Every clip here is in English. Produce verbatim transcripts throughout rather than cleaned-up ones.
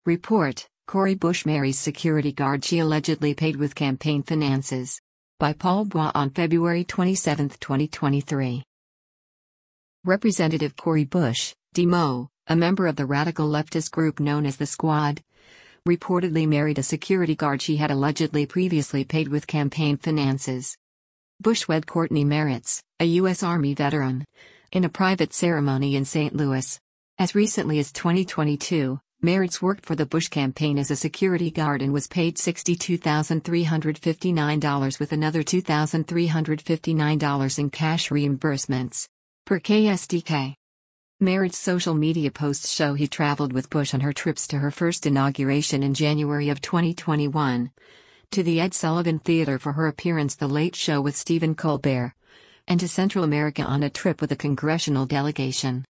Report: Cori Bush marries security guard she allegedly paid with campaign finances. By Paul Bois on February twenty-seventh, twenty twenty-three. Representative Cori Bush, D M O, a member of the radical leftist group known as the Squad, reportedly married a security guard she had allegedly previously paid with campaign finances. Bush wed Courtney Meritz, a U S Army veteran, in a private ceremony in Saint Louis. As recently as twenty twenty-two, Meritz worked for the Bush campaign as a security guard and was paid sixty-two thousand three hundred fifty-nine dollars with another two thousand three hundred fifty-nine dollars in cash reimbursements. Per K S D K. Meritz's social media posts show he traveled with Bush on her trips to her first inauguration in January of twenty twenty-one, to the Ed Sullivan Theater for her appearance The Late Show with Stephen Colbert, and to Central America on a trip with a congressional delegation.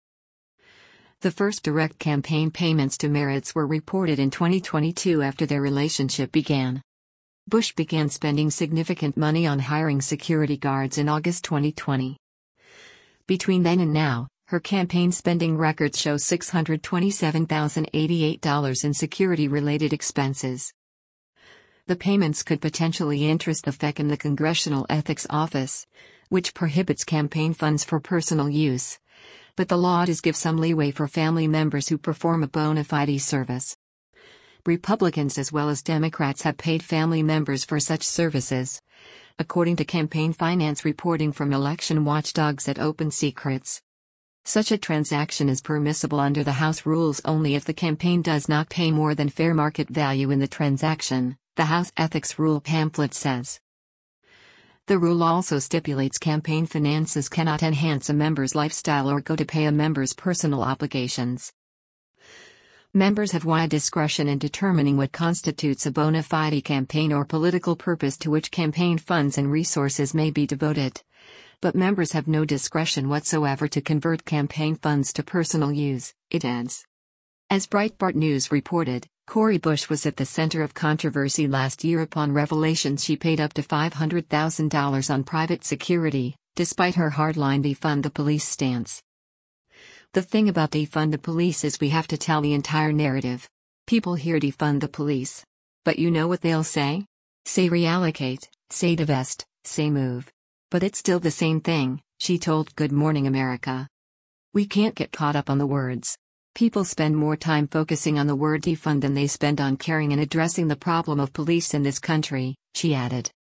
The first direct campaign payments to Meritz were reported in twenty twenty-two after their relationship began. Bush began spending significant money on hiring security guards in August twenty twenty. Between then and now, her campaign spending records show six hundred twenty-seven thousand eighty-eight dollars in security-related expenses. The payments could potentially interest the F E C and the Congressional Ethics Office, which prohibits campaign funds for personal use. But the law does give some leeway for family members who perform a bona fide service. Republicans as well as Democrats have paid family members for such services, according to campaign finance reporting from election watchdogs at Open Secrets. Such a transaction is permissible under the House rules only if the campaign does not pay more than fair market value in the transaction, the House Ethics Rule pamphlet says. The rule also stipulates campaign finances cannot enhance a member's lifestyle or go to pay a member's personal obligations. Members have wide discretion in determining what constitutes a bona fide campaign or political purpose to which campaign funds and resources may be devoted. But members have no discretion whatsoever to convert campaign funds to personal use, it adds. As Breitbart News reported, Cori Bush was at the center of controversy last year upon revelations she paid up to five hundred thousand dollars on private security, despite her hardline defund the police stance. The thing about defund the police is we have to tell the entire narrative. People hear defund the police. But you know what they'll say? Say reallocate, say divest, say move. But it's still the same thing, she told Good Morning America. We can't get caught up on the words. People spend more time focusing on the word defund than they spend on caring and addressing the problem of police in this country, she added.